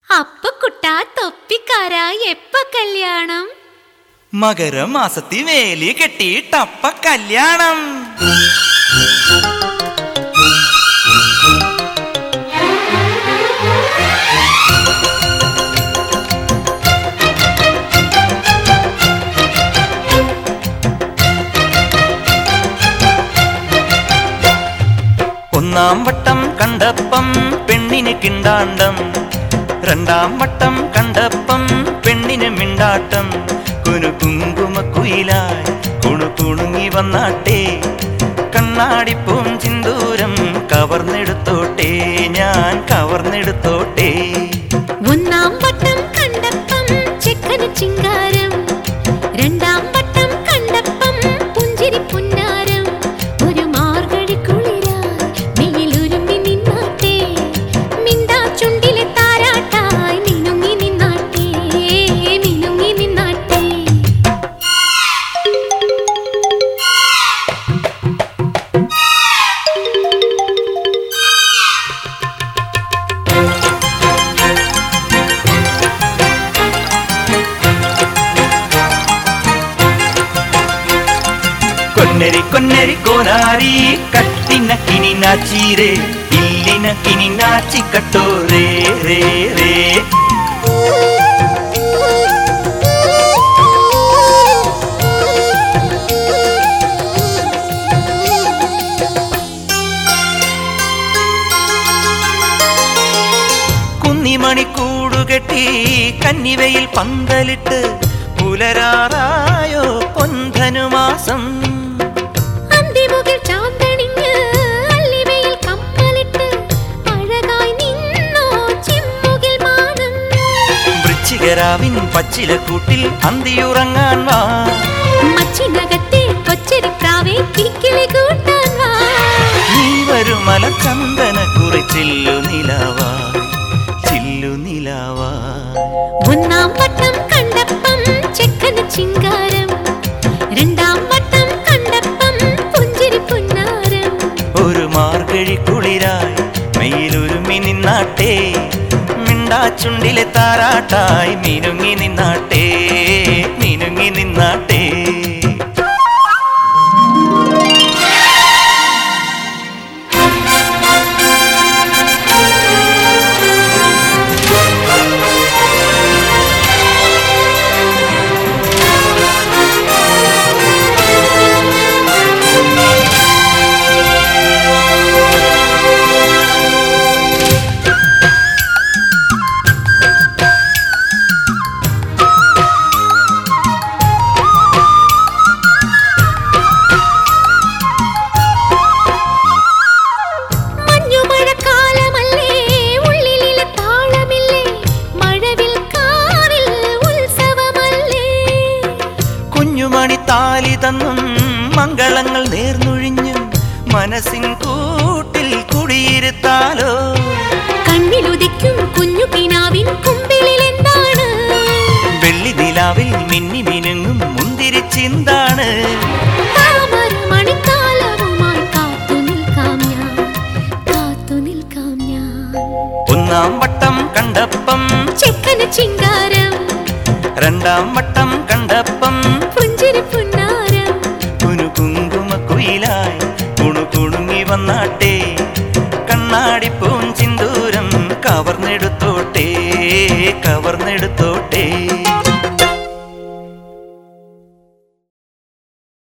അപ്പക്കുട്ടാ തൊപ്പിക്കാരാ എപ്പ കല്യാണം? മകരമാസത്തി വേലി കെട്ടിയിട്ടപ്പ കല്യാണം. ഒന്നാം വട്ടം കണ്ടപ്പം പെണ്ണിന് കിണ്ടാണ്ടം, രണ്ടാം വട്ടം കണ്ടപ്പം പെണ്ണിന് മിണ്ടാട്ടം. കുനുകുങ്കുമക്കുയിലായി കുണുകുണുങ്ങി വന്നാട്ടെ, കണ്ണാടിപ്പൂം ചിന്തൂരം കവർന്നെടുത്തോട്ടെ, ഞാൻ കവർന്നെടുത്തോട്ടെ. ഒന്നാം വട്ടം കണ്ടപ്പം ചെക്കന് ചിങ്കാരം, രണ്ടാം വട്ടം കണ്ടപ്പം പുഞ്ചിരി പുന്നാരം. ഒരു മാർഗഴി കുളിരായി വെയിലുരുമ്പി നിന്നാട്ടെ, മിണ്ടാ ചുണ്ടിലെ താരാട്ടായി മിനുങ്ങി നിന്നാട്ടെ, മിനുങ്ങി നിന്നാട്ടെ. കൊന്നരി കൊന്നരി കോനാരി കട്ടിനക്കിനി നാച്ചീരേ, ഇല്ലിനക്കിനി നാച്ചിക്കട്ടോ രേ രേ രേ. കുന്നിമണിക്കൂടുകെട്ടി കന്നിവയിൽ പന്തലിട്ട് പുലരാറായോ പൊൻധനുമാസം. വൃശ്ചികരാവിൻ പച്ചിലക്കൂട്ടിൽ അന്തിയുറങ്ങാൻ വാ, മച്ചിനകത്തെ കൊച്ചരിപ്രാവേ കിക്കിളി കൂട്ടാൻ വാ. നീ വരുമല ചന്ദന കുറിച്ചില്ലു നിലാവായി, ചില്ലു നിലാവായി. ഒന്നാം വട്ടം കണ്ടപ്പം ചെക്കന് ചിങ്കാരം, രണ്ടാം വട്ടം കണ്ടപ്പം പുഞ്ചിരി പുന്നാരം. ഒരു മാർഗഴി കുളിരായി മെയിലൊരുമി നിന്നാട്ടെ, മിണ്ടാ ചുണ്ടിലെ താരാട്ടായി മിനുങ്ങി നിന്നാട്ടെ, മിനുങ്ങി നിന്നാട്ടെ. കുഞ്ഞുമണിത്താലി തന്നും മംഗളങ്ങൾ നേർന്നൊഴിഞ്ഞും മനസ്സിൻ കൂട്ടിൽ കുടിയിരുത്താലോ. കണ്ണിലുദിക്കും കുഞ്ഞു കിനാവിൻ കുമ്പിളിൽ എന്താണ്? വെള്ളി നിലാവിൽ മിന്നി മിനുങ്ങും മുന്തിരിച്ചിന്താണ്. മണിക്കാലവുമായി കാത്തു നിൽക്കാം ഞാൻ, കാത്തു നിൽക്കാം ഞാൻ. ഒന്നാം വട്ടം കണ്ടപ്പം ചെക്കന് ചിങ്കാരം, രണ്ടാം വട്ടം കണ്ടപ്പം പുഞ്ചിരി പുന്നാരം. കുനുകുങ്കുമക്കുയിലായി കുണുകുണുങ്ങി വന്നാട്ടെ, കണ്ണാടിപ്പൂം ചിന്തൂരം കവർന്നെടുത്തോട്ടെ, കവർന്നെടുത്തോട്ടെ.